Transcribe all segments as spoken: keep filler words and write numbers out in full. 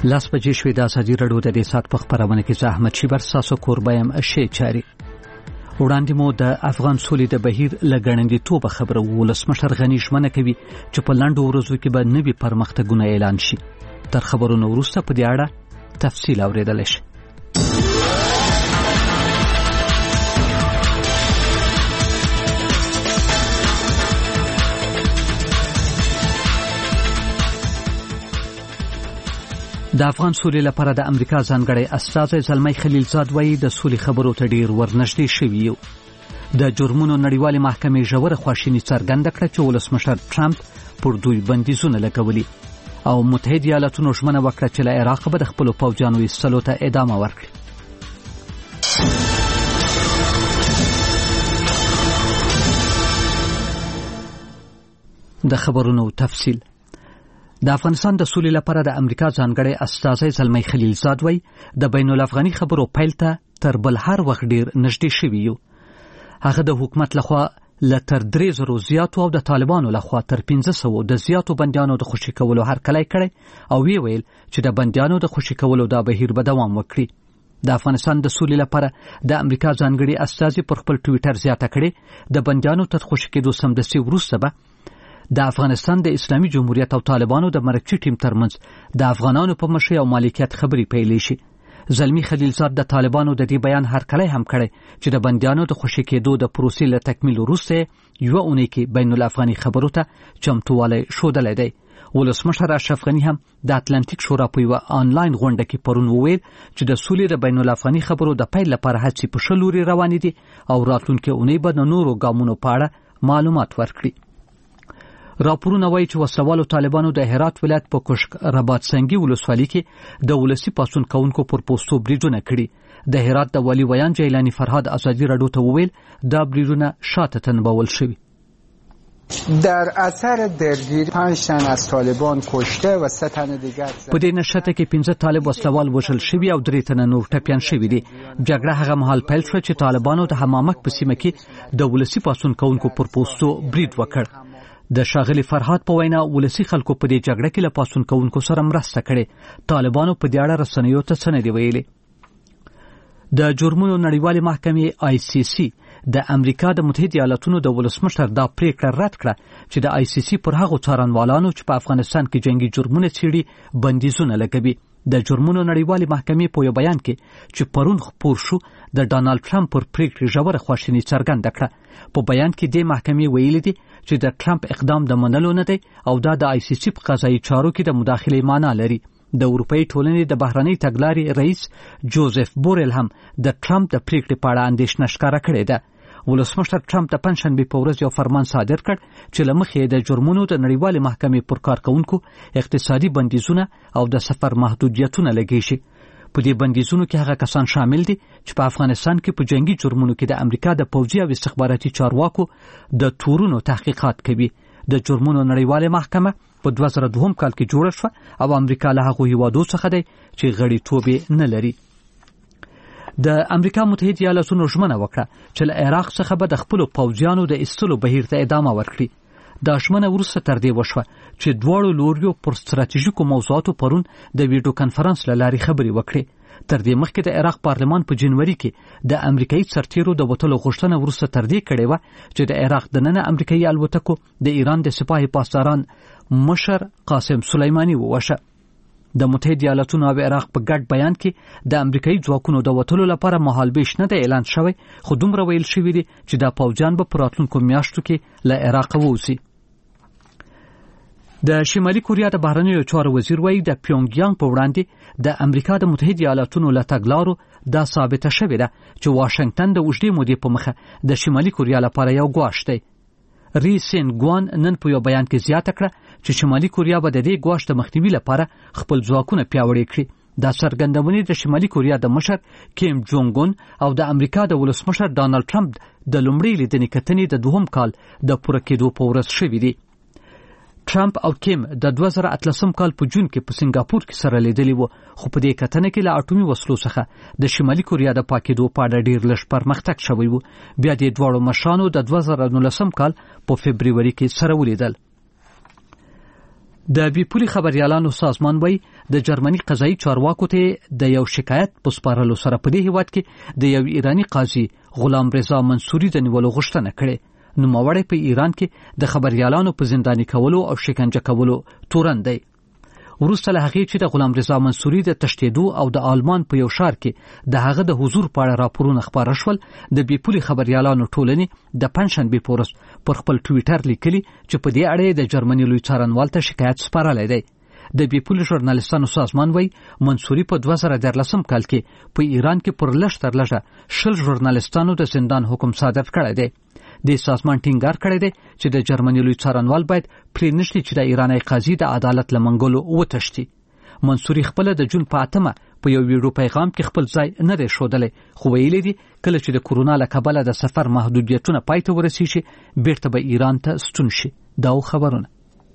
لاس بجې شوې د ازادي راډیو د دې ساعت په خپرونه کې زه احمد شیبر ساسو کوربه یم شی چاري وړاندې مو د افغان سولې د بهیر لګړندې خبره ولسمشر غنی ژمنه کوي چې په لاندو ورځو کې به نوي پرمختګونه اعلان شي. تر خبرونو وروسته په دې اړه تفصیل اوریدل شي. د افغان سولې لپاره د امریکا ځانګړی استازی زلمی خلیلزاد وایي د سولې خبرو ته ډیر ورنږدې شوي یو. د جرمونو نړیوالې محکمې ژوره خواشیني څرګنده کړه چې ولسمشر ټرمپ پر دوی بندیزونه لګولي او متحده ایالاتونو ژمنه وکړه چې له عراق به د خپلو پوځیانو ایستلو ته ادامه ورکړي. د خبرونو تفصیل. د افغانستان د سولې لپاره د امریکا ځانګړی استازی زلمی خلیلزاد وایي د بین الافغاني خبرو پیل ته تر بل هر وخت ډیر نږدې شوي یو. هغه د حکومت لخوا له تر درې زرو زیاتو او د طالبانو لخوا تر پنځه سوو د زیاتو بندیانو د خوشي کولو هرکلی کړی او وی ویل چې د بندیانو د خوشي کولو دا بهیر به دوام وکړي. د افغانستان د سولې لپاره د امریکا ځانګړي استازي پر خپل ټویټر زیاته کړې د بندیانو تر خوشي کېدو سمدستي وروسته به د افغانستان د اسلامي جمهوریت او طالبانو د مرکزي ټیم ترمنځ د افغانانو په مشرۍ او مالکیت خبري پیلې شي. زلمی خلیلزاد د طالبانو د دې بیان هرکلی هم کړی چې د بندیانو د خوشي کېدو د پروسې له تکمیل وروسته یوه اونۍ کې بین الافغاني خبرو ته چمتووالی ښودلی دی. ولسمشر اشرف غني هم د اتلانتیک شورا په یوه آنلاین غونډه کې پرون وویل چې د سولې د بین الافغاني خبرو د پیل لپاره هڅې په ښه لوري روانې دي او راتلونکې اونۍ به د نورو ګامونو په اړه معلومات ورکړي. راپورونه وایي چې وسلوالو طالبانو د هرات ولایت په کوشک رباط سنگي ولسوالۍ کې د ولسی پاسون کوونکو پر پوسټو بریډونه کړي. د هرات د والی ویان جیلانی فرهاد ازادي راډیو ته وویل دا بریډونه شاته تنبول شوي. در اثر درگیری پنج تن از طالبان کشته و سه تن دیگر په دې نشته کې پنځه طالب وسلوال وژل شوي او درې تنه نور ټپیان شوي دي. جګړه هغه مهال پیل شوه چې طالبانو د حمامک په سیمه کې د ولسی پاسون کوونکو پر پوسټو برید وکړ. د شاغلی فرهاد په وینا ولسی خلکو په دې جګړه کې له پاسون کوونکو سره مرسته کړې. طالبانو په دې اړه رسنیو ته څه نه دي ویلي. د جرمونو نړیوالې محکمې آی سی سی د امریکا د متحده ایالاتونو د ولسمشر دا پریکړه رد کړه چې د آی سی سی پر هغو څارنوالانو چې په افغانستان کې جنگي جرمونه څېړي بندیزونه لګوي. د جرمونو نړیوالې محکمې په یو بیان کې چې پرون خپور شو د ډانالډ ټرمپ پر پریکړې ژوره خواشیني څرګنده کړه. په بیان کې د محکمې ویلي دي چې د ټرمپ اقدام د منلو نه دی او دا د آی سی سی په قضایي چارو کې د مداخلې معنا لري. د اروپאי ټولنې د بهرنۍ تګلارې رئیس جوزف بورل هم د ټرمپ د پریکړې په اړه اندېښنه ښکاره کړې ده. ولسمشر ټرمپ د پنځشنبې په ورځ یو فرمان صادر کړ چې له مخې د جرمونو د نړیوالې محکمې پر کارکونکو اقتصادي بندیزونه او د سفر محدودیتونه لګی شي. په دې بندیزونو کې هغه کسان شامل دي چې په افغانستان کې په جنگي جرمونو کې د امریکا د پوځي او استخباراتي چارواکو د تورونو تحقیقات کوي. د جرمونو نړیوالې محکمه په دوه زره دوه کال کې جوړه شوه او امریکا له هغو هیوادو څخه دی چې غړیتوب یې نه لري. د امریکا متحده ایالاتونو ژمنه وکړه چې له عراق څخه به د خپلو پوځیانو د ایستلو بهیر ته ادامه ورکړي. دا ژمنه وروسته تر دې وشوه چې دواړو لوریو پر ستراتیژیکو موضوعاتو پرون د ویډیو کنفرانس له لارې خبرې وکړې. تر دې مخکې د عراق پارلمان په جنوري کې د امریکایي سرتیرو د وتلو غوښتنه وروسته تر دې کړې وه چې د عراق دننه امریکایي الوتکو د ایران د سپاه پاسداران مشر قاسم سلیمانی ووژه. د متحده ایالاتونو او عراق په ګډ بیان کې د امریکایي ځواکونو د وتلو لپاره مهالبیش نه دی اعلان شوی، خو دومره ویل شوي دي چې دا پوځیان به په راتلونکو میاشتو کې له عراق ووځي. د شمالي کوریا د بهرنیو چارو وزیر وایي د پیونګ یانګ په وړاندې د امریکا د متحده ایالاتونو له تګلارو دا ثابته شوې ده چې واشنگټن د اوږدې مودې په مخه د شمالي کوریا لپاره یو ګواښ دی. ری سین ګوان نن په یو بیان کې زیاته کړه چې شمالي کوریا به د دې ګواښ د مخنیوي لپاره خپل ځواکونه پیاوړي کړي. دا څرګندونې د شمالي کوریا د مشر کیم جونګ اون او د امریکا د ولسمشر ډانلډ ټرمپ د لومړۍ لیدنې کتنې د دوهم کال د پوره کېدو په ورځ شوې دي. ټرمپ او کیم د دوه زره اتلسم کال په جون کې په سنگاپور کې سره لیدلي وو، خو په دې کتنه کې له اټومي وسلو څخه د شمالي کوریا د پاکېدو په اړه ډېر لږ پرمختګ شوی وو. بیا د دواړو مشرانو د دوه زره نولسم کال په فبروري کې سره ولیدل. د بیپولي خبريالانو سازمان وایي د جرمني قضایي چارواکو ته د یو شکایت په سپارلو سره په دې هیواد کې د یو ایرانی قاضي غلام رضا منصوري د نیولو غوښتنه کړې. نوموړی په ایران کې د خبريالانو په زنداني کولو او شکنجه کولو تورن دی. وروسته له هغې چې د غلام رضا منصوري د تښتېدو او د آلمان په یو ښار کې د هغه د حضور په اړه راپورونه خپاره شول، د بیپولي خبريالانو ټولنې د پنجشنبې په ورځ پر خپل ټویټر لیکلي چې په دې اړه د جرمني لوی څارنوال ته شکایت سپارلی دی. د بیپولي ژورنالیستانو سازمان وایي منصوري په دوه زره دیارلسم کال کې په ایران کې پر لږ تر لږه شل ژورنالیستانو د زندان حکم صادر کړی دی. د سازمان ټینګار کړی دی چې د جرمني لوی څارنوال باید پرې نشي چې د ایرانی قاضي د عدالت له منګولو وتښتي. منصوري خپل د جون په اتمه په یو ویډیو پیغام کې خپل ځای نه دی ښودلی، خو ویلي دي کله چې د کورونا له کبله د سفر محدودیتونه پای ته ورسیږي بیرته به ایران ته ستون شي. دا خبرونه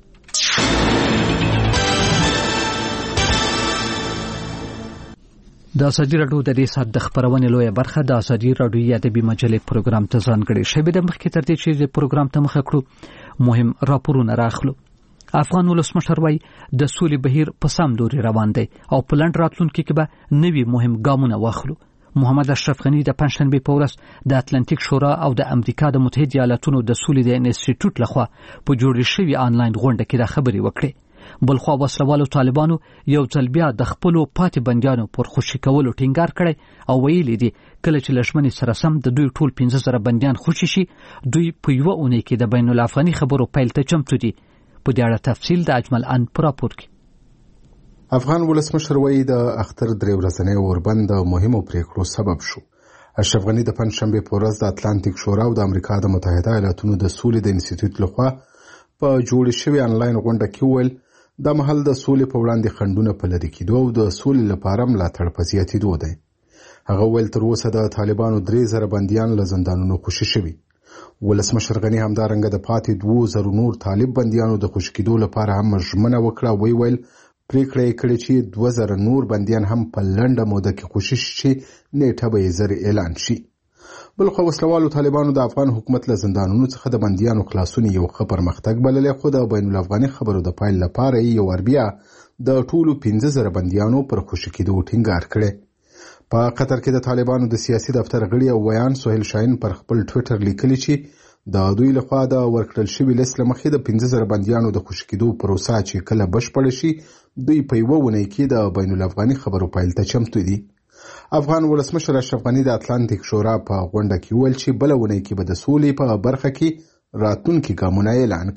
د ازادي راډیو د دې ساعت د خبرونې لویه برخه د ازادي راډیو ادبي مجلې پروګرام ته ځانګړې شوې ده. مخکې تر دې چې د پروګرام ته مخه کړو مهم راپورونه راخلو. افغان ولسمشر وایي د سولې بهیر په سم لوري روان دی او په لنډ راتلونکي کې به نوي مهم ګامونه واخلو. محمد اشرف غني د پنجشنبې په ورځ د اتلانتیک شورا او د امریکا د متحده ایالاتونو د سولې د انسټیټیوټ لخوا په جوړې شوې آنلاین غونډه کې دا خبرې وکړې. بلخوا وسلوالو طالبانو یو ځل بیا د خپلو پاتې بندیانو پر خوشي کولو ټینګار کړی او ویلي دي کله چې لشمنې سره سم د دوی ټول پنځه زره بندیان خوشي شي دوی په یوه اونۍ کې د بین الافغاني خبرو پیل ته چمتو دي. په دې اړه تفصیل د اجمل ان په راپور کې. افغان ولسمشر وایي د اختر درې ورځنی اوربند د مهمو پریکړو سبب شو. اشرف غني د پنجشنبې په ورځ د اتلانتیک شورا او د امریکا د متحده ایالاتونو د سولې د انسټیټیوټ لخوا په جوړې شوې آنلاین غونډه کې وویل دا مهال د سولې په وړاندې خنډونه په لرې کېدو او د سولې لپاره ملاتړ په زیاتېدو دی. هغه ویل تر اوسه د طالبانو درې زره بندیان له زندانونو خوشي شوي. ولسمشر غني همدارنګه د پاتې دوه زره نور طالب بندیانو د خوشي کېدو لپاره هم ژمنه وکړه. وی ویل پریکړه یې کړې چې دوه زره نور بندیان هم په لنډه موده کې خوشي شي، نیټه به یې زر اعلان شي. بلخوا وسلوالو طالبانو د افغان حکومت له زندانونو څخه د بندیانو خلاصون یو ښه پرمختګ بللی، خو د بین الافغاني خبرو د پایل لپاره یو ور بیا د ټولو پنځه زره بندیانو پر خوشي کېدو ټینګار کړی. په قطر کې د طالبانو د سیاسي دفتر غړي او ویان سهیل شاهین پر خپل ټویټر لیکلي چې د دوی لخوا د ورکړل شوي لیست له مخې د پنځه زره بندیانو د خوشي کېدو پروسه چې کله بشپړه شي دوی په یوه اونۍ کې د بین الافغاني خبرو پیل ته چمتو دي. افغان ولسمشر اشرف غني د اتلانتیک شورا په غونډه کې ویل چې بله اونۍ کې به د سولې په برخه کې راتلونکي ګامونه اعلان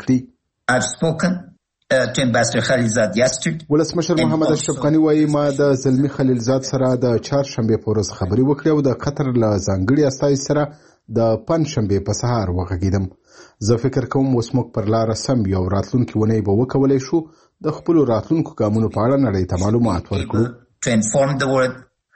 کړي. ولسمشر محمد اشرف غني وایي ما د زلمي خلیلزاد سره د چهارشنبې په ورځ خبرې وکړې او د قطر له ځانګړي استازي سره د پنجشنبې په سهار وغږېدم. زه فکر کوم اوس موږ پر لاره سم یو راتلونکي اونۍ به وکولی شو د خپلو راتلونکو ګامونو په اړه نړۍ ته معلومات ورکړو.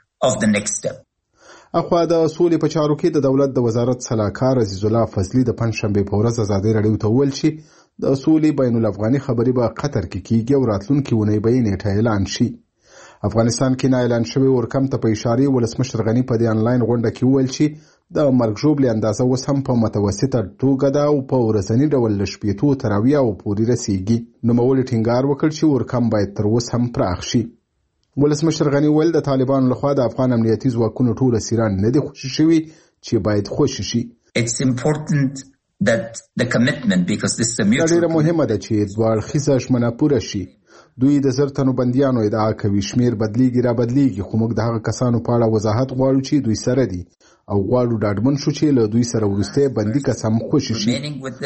اخوا د سولې په چارو کې د دولت د وزارت سلاکار عزیز الله فضلي د پنجشنبې په ورځ ازادي راډیو ته وویل چې د سولې بین الافغاني خبرې به قطر کې کیږي او راتلونکي اونۍ به یې نیټه اعلان شي. افغانستان کې نه اعلان شوی اورکم ته په اشارې ولسمشر غني په دې آنلاین غونډه کې وویل چې د مرګ ژوبلې اندازه اوس هم په متوسطه توګه ده او په ورځني ډول له شپېتو تر اویاو پورې رسیږي. نوموړي ټینګار وکړ چې اورکم باید تر اوسه هم پراخ شي. ولسمشر غني ویل د طالبانو لخوا د افغان امنیتي ځواکونو ټول اسیران نه دي خوشي شوي چې باید خوشي شي. دا ډیره مهمه ده چې دوه اړخیزه ژمنه پوره شي. دوی د زر تنو بندیانو ادعا کوي شمیر بدلیږي را بدلیږي، خو موږ د هغه کسانو په اړه وضاحت غواړو چې دوی سره دي او غواړو ډاډمن شو چې له دوی سره وروستی بندي کس هم خوشي شي.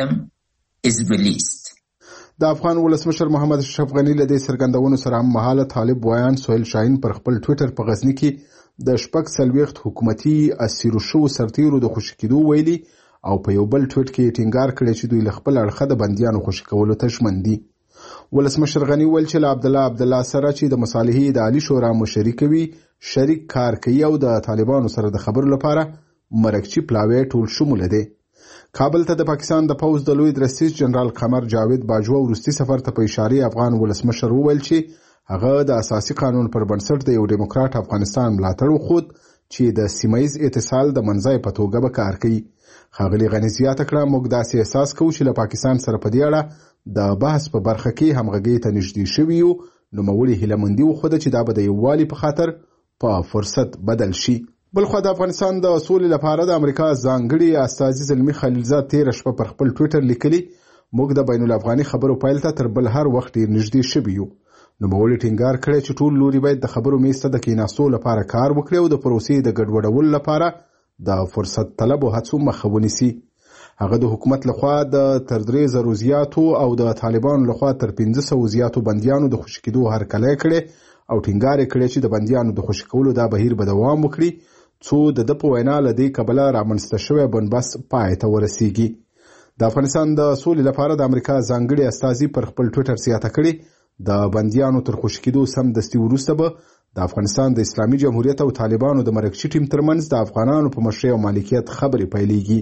د افغان ولسمشر محمد اشرف غني له دې څرګندونو سره هم مهاله طالب ویان سهیل شاهین پر خپل ټویټر په غزني کې د شپږ څلوېښت حکومتي اسیرو شوو سرتیرو د خوشي کېدو ویلي او په یو بل ټویټ کې ټینګار کړی چې دوی له خپل اړخه د بندیانو خوشي کولو ته ژمن دي. ولسمشر غني ویل چې له عبدالله عبدالله سره چې د مصالحې د عالي شورا مشري کوي شریک کار کوي او د طالبانو سره د خبرو لپاره مرکچی پلاوی ټول شموله دی. کابل ته د پاکستان د پوځ د لوی درستیز جنرال قمر جاوید باجوه وروستي سفر ته په اشارې افغان ولسمشر وویل چې هغه د اساسي قانون پر بنسټ د یو ډیموکراټ افغانستان ملاتړ وښود چې د سیمه ییز اتصال د منځای په توګه به کار کوي. ښاغلي غني زیاته کړه موږ داسې احساس کوو چې له پاکستان سره په دې اړه د بحث په برخه کې همغږۍ ته نږدې شوي یو، نوموړي هیلهمندي وښوده چې دا به د یووالي په خاطر په فرصت بدل شي. بلخوا د افغانستان د سولې لپاره د امریکا ځانګړي استازي زلمي خلیلزاد تېره شپه پر خپل ټویټر لیکلي، موږ د بین الافغاني خبرو پیل ته تر بل هر وخت ډېر نږدې شوي یو. نوموړي ټینګار کړی چې ټول لوري باید د خبرو میز ته د کېناستو لپاره کار وکړي او د پروسې د ګډوډولو لپاره د فرصت طلبو هڅو مخه ونیسي. هغه د حکومت لخوا د تر درې زرو زیاتو او د طالبانو لخوا تر پنځه سوو زیاتو بندیانو د خوشي کېدو هرکلی کړی او ټینګار یې کړی چې د بندیانو د خوشي کولو دا بهیر به دوام وکړي څو د ده په وینا له دې کبله رامنځته شوی بنبست پای ته ورسیږي. د افغانستان د سولې لپاره د امریکا ځانګړي استازي پر خپل ټویټر زیاته کړي، د بندیانو تر خوشي کېدو سمدستي وروسته به د افغانستان د اسلامي جمهوریت او طالبانو د مرکچي ټیم ترمنځ د افغانانو په مشرۍ او مالکیت خبرې پیلېږي.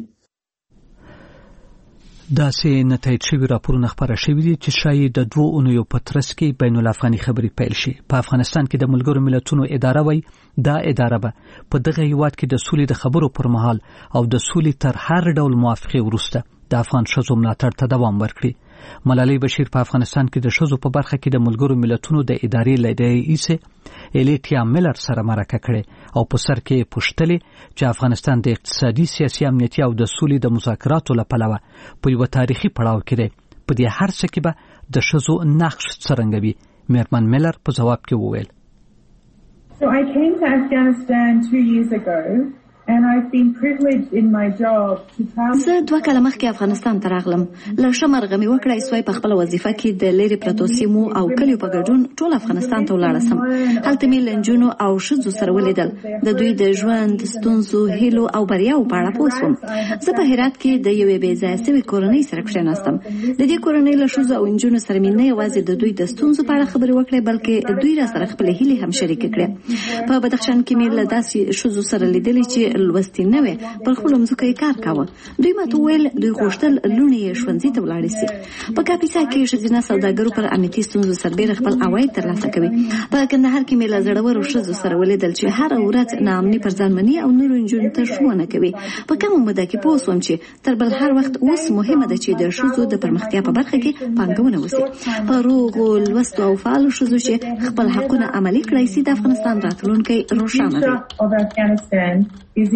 داسې نتایج شوي راپورونه خپاره شوي دي چې ښایي د دوو اونیو په ترڅ کې بین الافغاني خبرې پیل شي. په افغانستان کې د ملګرو ملتونو اداره وایي دا اداره به په دغه هیواد کې د سولې د خبرو پر مهال او د سولې تر هر ډول موافقې وروسته د افغان ښځو ملاتړ ته دوام ورکړي. ملالۍ بشیر په افغانستان کې د ښځو په برخه کې د ملګرو ملتونو د ادارې له رئیسې الیټیا میلر سره مرکه کړې او په سر کې پوښتلې چې افغانستان د اقتصادي، سیاسي، امنیتي او د سولې د مذاکراتو له پلوه په یوه تاریخي پړاو کې دی. په دې هر څه کې به د ښځو نقش څرنګه وي؟ میرمن میلر په ځواب کې وویل. So I came to Afghanistan two years ago. And I've been privileged in my job to travel. زه دوه کاله مخکې افغانستان ته راغلم. له ښه مرغه مې وکړه چې په خپله وظیفه کې د لرې پرتو سیمو او کلیو په ګډون ټول افغانستان ته ولاړه سم. هلته مې له نجونو او ښځو سره ولیدل، د دوی د ژوند، ستونزو، هیلو او بریاو په اړه پوه شوم. زه په هرات کې د یوې بې ځایه سوې کورنۍ سره کښېناستم. د دې کورنۍ له ښځو او نجونو سره مې نه یوازې د دوی د ستونزو په اړه خبرې وکړې، بلکې دوی را سره خپلې هیلې هم شریکې کړې. په بدخشان کې مې له داسې ښځو سره لیدلې چې لوستې نه وې، پر خپلو مځکو یې کار کاوه. دوی ماته وویل دوی غوښتل لوڼې یې ښوونځي ته ولاړې سي. په کاپیسا کې ښځینه سوداګرو پر امنیتي ستونزو سربیره خپل عواید ترلاسه کوي. په کندهار کې مې له زړورو ښځو سره ولیدل چې هره ورځ ناامني پر ځان مني او نورو نجونو ته ښوونه کوي. په کمه موده کې پوه شوم چې تر بل هر وخت اوس مهمه ده چې د ښځو د پرمختیا په برخه کې پانګونه وشي. په روغو، لوستو او فعالو ښځو چې خپل حقونه عملي کړی سي، د افغانستان راتلونکی روښانه دی.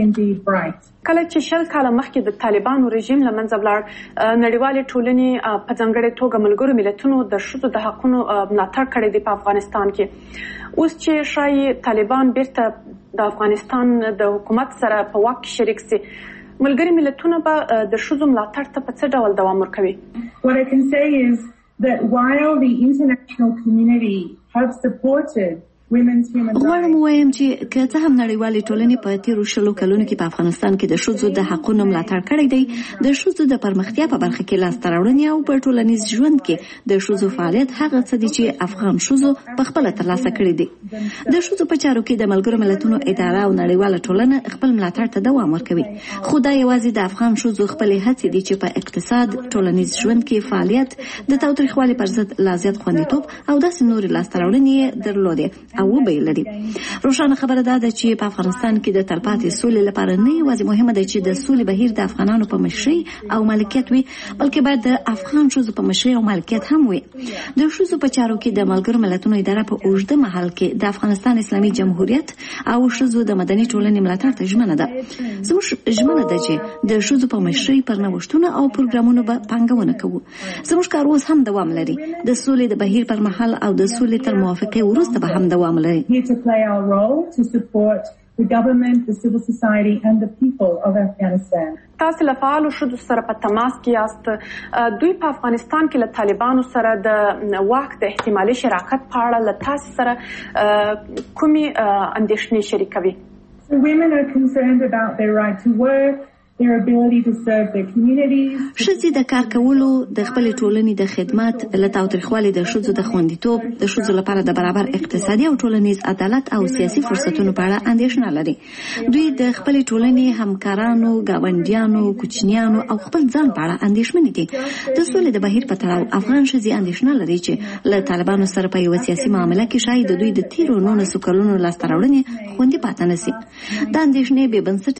کله چې شل کاله مخکې د طالبانو رژیم له منځه ولاړ، نړیوالې ټولنې په ځانګړې توګه ملګرو ملتونو د ښځو د حقونو ملاتړ کړی دی په افغانستان کې. اوس چې ښایي طالبان بیرته د افغانستان د حکومت سره په واک کې شریک سي، ملګري ملتونه به د ښځو ملاتړ ته په څه ډول دوام ورکوي؟ What I can say is that while the international community have supported غواړم ووایم چې که څه هم نړیوالې ټولنې په تېرو شلو کلونو کې په افغانستان کې د ښځو د حقونو ملاتړ کړی دی، د ښځو د پرمختیا په برخه کې لاسته راوړنې او په ټولنیز ژوند کې د ښځو فعالیت هغه څه دي چې افغان ښځو په خپله ترلاسه کړي دي. د ښځو په چارو کې د ملګرو ملتونو اداره او نړیواله ټولنه خپل ملاتړ ته دوام ورکوي، خو دا یوازې د افغان ښځو خپلې هڅې دي چې په اقتصاد، ټولنیز ژوند کې فعالیت، د تاوتریخوالي پر ضد لا زیات خوندیتوب او داسې نورې لاسته راوړنې درلودې او وبه یې لري. روښانه خبره ده چې په افغانستان کې د تلپاتې سولې لپاره نه یوازې مهمه ده چې د سولې بهیر د افغانانو په مشرۍ او مالکیت وي، بلکې باید د افغان ښځو په مشرۍ او مالکیت هم وي. د ښځو په چارو کې د ملګرو ملتونو اداره په اوږده مهال کې د افغانستان اسلامي جمهوریت او ښځو د مدني ټولنې ملاتړ ته ژمنه ده. زموږ ژمنه ده چې د ښځو په مشرۍ پر نوښتونو او پروګرامونو به پانګونه کوو. زموږ کار اوس هم دوام لري، د سولې د بهیر پر مهال او د سولې تر موافقې وروسته به هم دوام لري. to play our role to support the government, the civil society and the people of Afghanistan. تاسو له فعالو ښځو سره په تماس کې یاست. دوی په افغانستان کې له طالبانو سره د واک د احتمالي شراکت په اړه له تاسو سره کومې اندېښنې شریکوي؟ Women are concerned about their right to work, their ability to serve their communities. ښځې د کار کولو، د خپلې ټولنې د خدمت، له تاوتریخوالي د ښځو د خوندیتوب، د ښځو لپاره د برابر اقتصادي او ټولنیز عدالت او سیاسي فرصتونو په اړه اندېښنه لري. دوی د خپلې ټولنې همکارانو، ګاونډیانو، کوچنیانو او خپل ځان په اړه اندېښمنې دي. د سولې د بهیر په تړاو افغان ښځې اندېښنه لري چې له طالبانو سره په یوه سیاسي معامله کې شاید د دوی د تیرو نولسو کلونو لاسته راوړنې خوندي پاتې نه سي. دا اندېښنې بې بنسټه